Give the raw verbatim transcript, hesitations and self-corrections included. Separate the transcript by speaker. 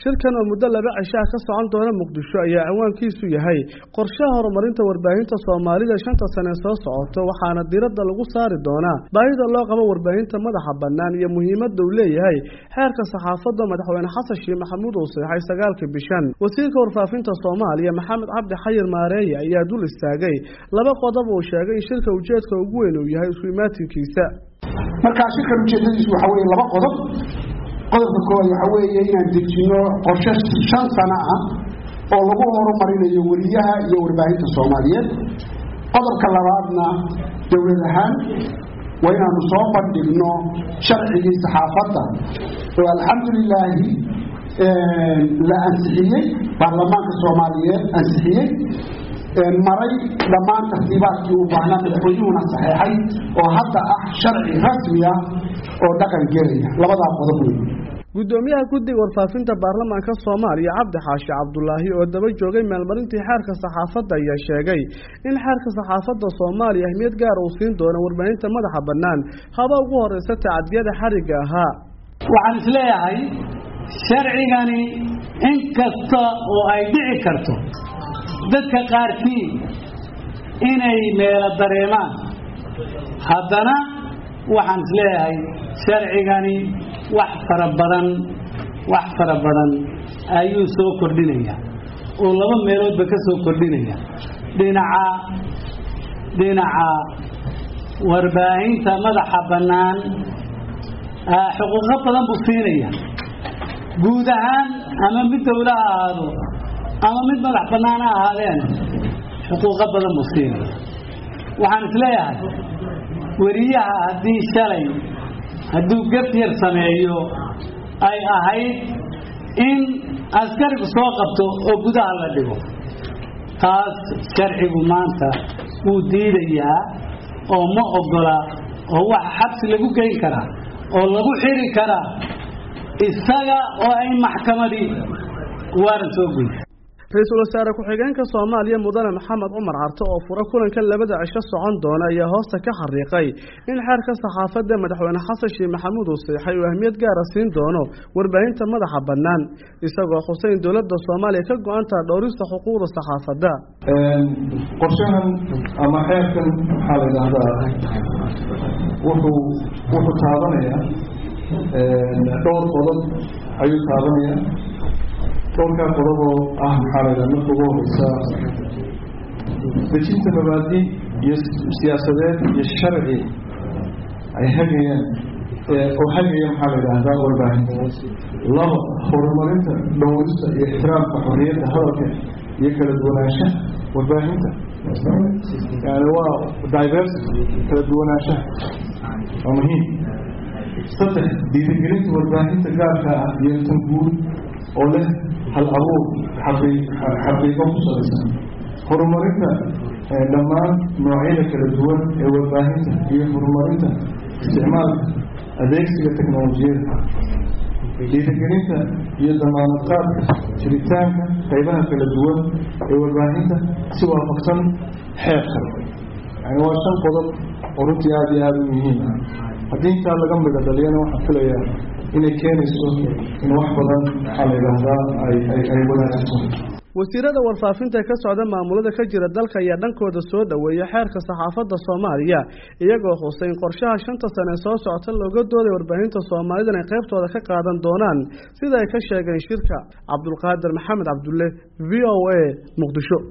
Speaker 1: shirkan oo muddo laba cisho ka socon doona Muqdisho ayaa ciwaankiisu yahay qorshaha horumarinta warbaahinta Soomaalida shanta sano soo socota waxaana diiradda lagu saari doonaa baahida loo qabo warbaahinta madaxa bannaan iyo muhiimadda uu leeyahay xeerka saxaafadda madaxweyne Xasan Sheikh Maxamuud oo saxay sagaalka bishan wasiirka warfaafinta Soomaaliya Maxamed Cabdi Xayir Maareey ayaa dul istaagay laba qodob oo sheegay in shirka ujeedka ugu weyn uu yahay isu imaatinkiisa
Speaker 2: marka shirka ujeedadiisu waxa weeye laba qodob qodobka koowaad waxa weeye inaan dejino qorshe shan sano ah oo lagu horumarinayo wariyaha iyo warbaahinta Soomaaliyeed qodobka labaadna dawlad ahaan waa inaanu soo bandhigno sharcigii saxaafadda oo alxamdulillah la ansixiyay baarlamaanka Soomaaliyeed ansixiyay maray dhammaan tartiibaadkii u baahnaa madaxweynuhuna saxeexay oo hadda ah sharci rasmi ah oo dhaqan gelaya labada qodob weyn
Speaker 1: gudoomiyaha guddiga warfaafinta baarlamaanka Soomaaliya Cabdi Xaashi Cabdullaahi oo daba joogay meelmarintii xeerka saxaafadda ayaa sheegay in xeerka saxaafadda Soomaaliya ahmiyad gaar ah u siin doono warbaahinta madaxa bannaan haba ugu horeysa tacadiyada xariga ahaa
Speaker 3: waxaan isleeyahay sharcigani in kasta oo ay dhici karto dadka qaarkii inay meelo dareemaan haddana waxaan isleeyahay sharcigani wax fara badan wax fara badan ayuu soo kordhinaya oo laba meeloodba ka soo kordhinaya dhinaca dhinaca warbaahinta madaxa bannaan xuquuqo badan buu siinaya guud ahaan ama mid dawla ha ahaado ama mid madax bannaan ha ahaadeen xuquuqo badan buu siinaya waxaan isleeyahay wariyaha haddii shalay hadduu gaf yar sameeyo ay ahayd in askarigu soo qabto oo gudaha la dhigo taas sharcigu maanta wuu diidayaa oo ma ogola oo waxa xabsi lagu geyn karaa oo lagu xiri karaa isaga oo ay maxkamadii waaran soo goysay
Speaker 1: Ra'iisul Wasaare ku-xigeenka Soomaaliya Mudane Maxamed Cumar Carto oo fura kulanka labada cisho socon doona ayaa hoosta ka xariiqay in xeerka saxaafadda madaxweyne Xasan Sheikh Maxamuud uu saxay oo ahmiyad gaar ah siin doono warbaahinta madaxa bannaan isagoo xuseyn dawladda Soomaaliya ka go'aanta dhowrista xuquuqda saxaafadda
Speaker 4: ee qorshahan ama xeerkan waxa la yiraahdaa wuxuu wuxuu taabanayaa ee dhowr qodob ayuu taabanayaa dhowrka qodob oo ah maxaa la yiraahdaa marka ugu horeysa dejinta mabaadi iyo siyaasadeed iyo sharci ay hagayaan oo hagaya maxaa la yiraahdaa warbaahinta laba horumarinta dhowrista iyo ixtiraamka xorriyadda hadalka iyo kala duwanaanshaha warbaahinta yani waa diversity kala duwanaanshaha waa muhiim saddex dhiirigelinta warbaahinta gaarka ah iyo tan guud oo leh hal abuur xaqiiqo ku salaysan horumarinta dhammaan noocyada kala duwan ee warbaahinta iyo horumarinta isticmaalka adeegsiga teknolojiyada dhiirigelinta iyo damaanad qaadka jiritaanka qaybaha kala duwan ee warbaahinta si waafaqsan xeerka yani waa shan qodob oo runtii aada iyo aada u muhiim ah haddii intaa laga midho dhaliyana waxaan filayaa inay keenayso in wax badan waxaa la yidhaahdaa ay ay wanaagsan
Speaker 1: wasiirada warfaafinta ka socda maamulada ka jira dalka ayaa dhankooda soo dhaweeyay xeerka saxaafadda Soomaaliya iyagoo xuseyn qorshaha shanta sano soo socota looga dooday warbaahinta Soomaalida inay qaybtooda ka qaadan doonaan sida ay ka sheegeen shirka Cabdulqaadir Maxamed Cabdulle V O A Muqdisho.